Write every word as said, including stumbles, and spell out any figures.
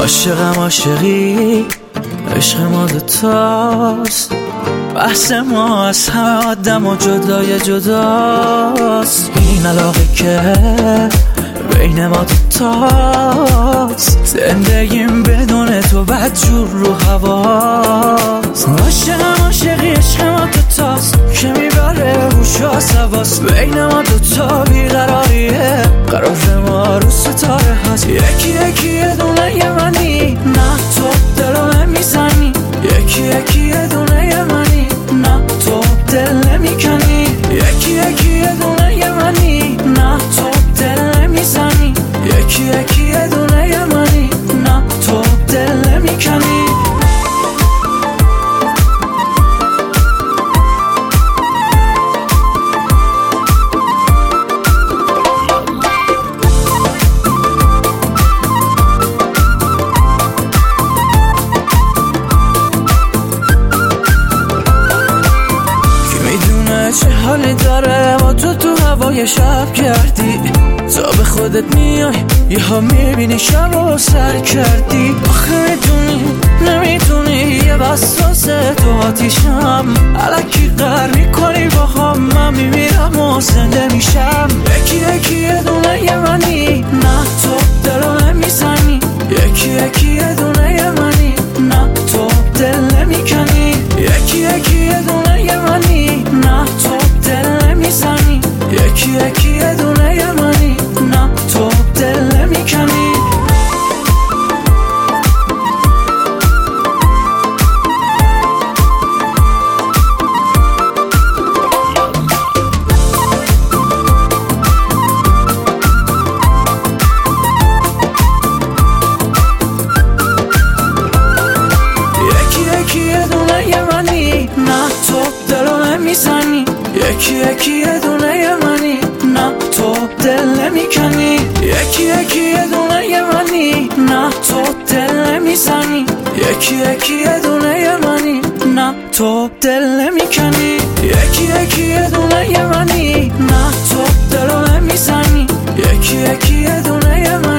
عاشقم عاشقی عشق ما دوتاست، بحث ما از همه آدم و جدای جداست. این علاقه که بین ما دوتاست، زندگیم بدون تو بدجور رو هواست. عاشقم عاشقی عشق ما دوتاست که میبره روش و سواست. بین ما دوتا بیقراریه، قرار ما رو ستاره هست. یکی یکی یه دونه یه منی، نه تو دلو نمیزنی. یکی یکی یه دونه یه منی، نه تو دل نمیکنی. یکی یکی یه دونه یه منی، نه تو دل نمیزنی. یکی یکی یه دونه یه منی، نه تو دل نمیکنی. چه حالی داره با تو تو هوای شب کردی. تا به خودت میای یه ها میبینی شب رو سر کردی. آخه میدونی نمیدونی یه وسوسه تو آتیشم. الکی قهر میکنی با هم، من میمیرم و زنده میشم. یکی یکی یه دونه یه منی، نه تو دلو نمیزنی. یکی یکی یه دونه یه منی، نه تو دل نمیکنی. یکی یکی یه دونه یه منی، نه تو دل نمیزنی. یکی یکی یه دونه یه منی، نه تو دل نمیکنی. یکی یکی یه دونه یه منی، نه تو دل نمیکنی. یکی یکی یه دونه یه منی، نه تو دل نمیزنی. یکی یکی یه دونه یه منی، نه تو دل نمیکنی. یکی یکی یه دونه یه منی، نه تو دلو نمیزنی. یکی یکی یه دونه یه منی.